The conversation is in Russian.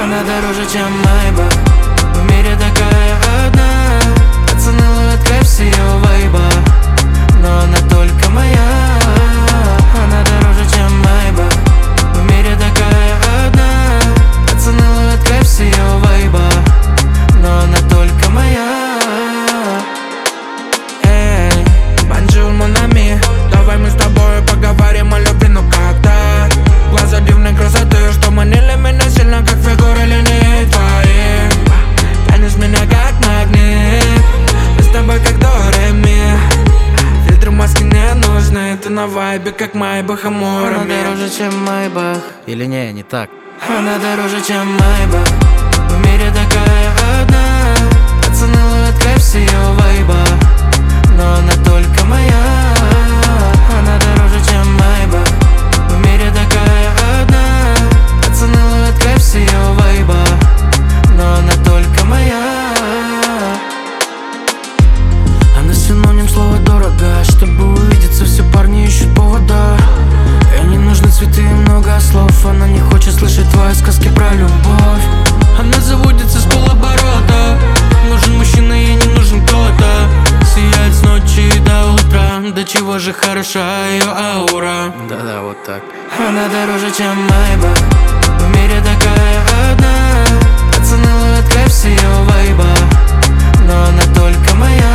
Она дороже, чем Майбах. В мире такая одна. Пацаны ловят кайф с ее вайба, но она только моя. Она дороже, чем Майбах. В мире такая одна. Пацаны ловят кайф с ее вайба, но она только моя. Эй, бонжур, мон ами, давай мы с тобой поговорим о любви, ну как-то. Глаза дивной красоты, что манили меня сильно, как фигуры линий твоих. Тянешь меня как магнит, мы с тобой как до ре ми. Фильтры маски не нужны, ты на вайбе, как Майбах, амор. Она дороже, чем Майбах. Или не так? Она дороже, чем Майбах. В мире такая одна. Пацаны ловят кайф с ее вайба, но она только моя. Она дороже, чем Майбах. В мире такая одна. Пацаны ловят кайф с ее вайба, но она только моя. Она синоним слова дорого. Чтобы увидеться, все парни ищут повода. Ей не нужны цветы и много слов. Она не хочет слышать твои сказки про любовь. Она заводится с полоборота. Нужен мужчина, ей не нужен кто-то. Сияет с ночи до утра. До чего же хороша ее аура. Да-да, вот так. Она дороже, чем Майбах. В мире такая одна. Пацаны ловят кайф с ее вайба, но она только моя.